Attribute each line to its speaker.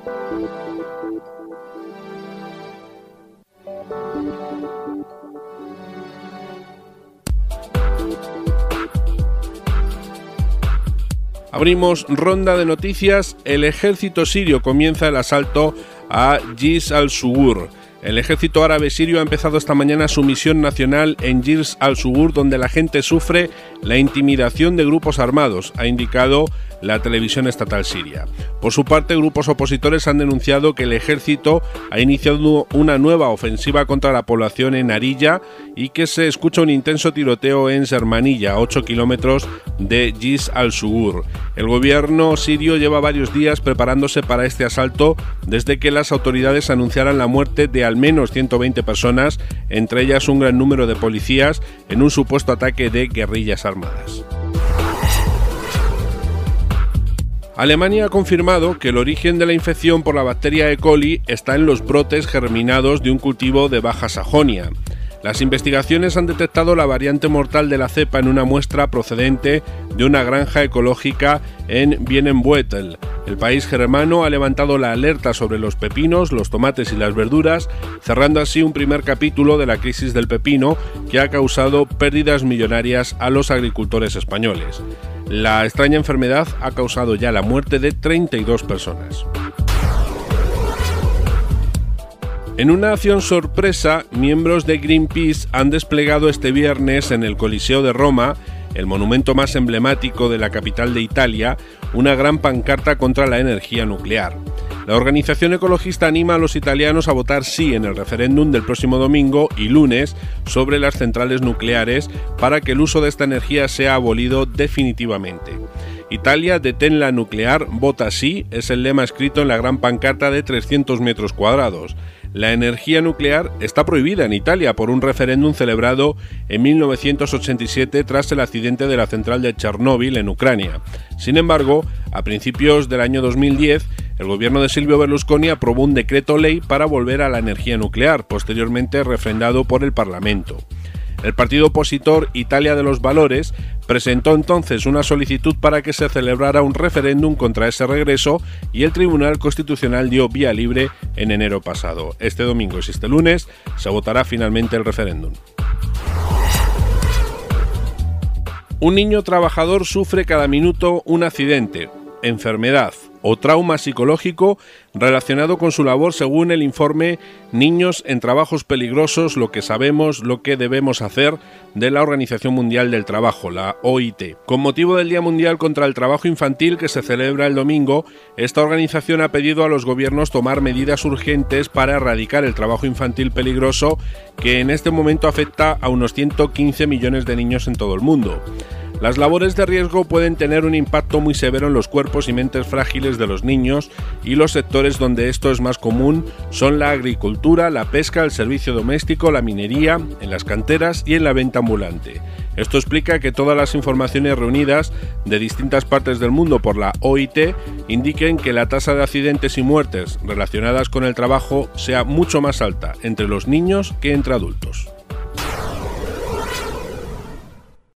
Speaker 1: Abrimos ronda de noticias. El ejército sirio comienza el asalto a Jiz al-Sugur. El ejército árabe sirio ha empezado esta mañana su misión nacional en Jiz al-Sugur, donde la gente sufre la intimidación de grupos armados, ha indicado la televisión estatal siria. Por su parte, grupos opositores han denunciado que el ejército ha iniciado una nueva ofensiva contra la población en Arilla y que se escucha un intenso tiroteo en Sermanilla, a 8 kilómetros de Jiz al-Sugur. El gobierno sirio lleva varios días preparándose para este asalto desde que las autoridades anunciaran la muerte de al menos 120 personas, entre ellas un gran número de policías, en un supuesto ataque de guerrillas armadas. Alemania ha confirmado que el origen de la infección por la bacteria E. coli está en los brotes germinados de un cultivo de Baja Sajonia. Las investigaciones han detectado la variante mortal de la cepa en una muestra procedente de una granja ecológica en Bienenbüttel. El país germano ha levantado la alerta sobre los pepinos, los tomates y las verduras, cerrando así un primer capítulo de la crisis del pepino que ha causado pérdidas millonarias a los agricultores españoles. La extraña enfermedad ha causado ya la muerte de 32 personas. En una acción sorpresa, miembros de Greenpeace han desplegado este viernes en el Coliseo de Roma, el monumento más emblemático de la capital de Italia, una gran pancarta contra la energía nuclear. La organización ecologista anima a los italianos a votar sí en el referéndum del próximo domingo y lunes sobre las centrales nucleares para que el uso de esta energía sea abolido definitivamente. Italia, detén la nuclear, vota sí, es el lema escrito en la gran pancarta de 300 metros cuadrados. La energía nuclear está prohibida en Italia por un referéndum celebrado en 1987 tras el accidente de la central de Chernóbil en Ucrania. Sin embargo, a principios del año 2010, el gobierno de Silvio Berlusconi aprobó un decreto ley para volver a la energía nuclear, posteriormente refrendado por el Parlamento. El partido opositor Italia de los Valores presentó entonces una solicitud para que se celebrara un referéndum contra ese regreso y el Tribunal Constitucional dio vía libre en enero pasado. Este domingo y este lunes se votará finalmente el referéndum. Un niño trabajador sufre cada minuto un accidente, enfermedad o trauma psicológico relacionado con su labor, según el informe Niños en Trabajos Peligrosos, lo que sabemos, lo que debemos hacer, de la Organización Mundial del Trabajo, la OIT. Con motivo del Día Mundial contra el Trabajo Infantil, que se celebra el domingo, esta organización ha pedido a los gobiernos tomar medidas urgentes para erradicar el trabajo infantil peligroso, que en este momento afecta a unos 115 millones de niños en todo el mundo. Las labores de riesgo pueden tener un impacto muy severo en los cuerpos y mentes frágiles de los niños, y los sectores donde esto es más común son la agricultura, la pesca, el servicio doméstico, la minería, en las canteras y en la venta ambulante. Esto explica que todas las informaciones reunidas de distintas partes del mundo por la OIT indiquen que la tasa de accidentes y muertes relacionadas con el trabajo sea mucho más alta entre los niños que entre adultos.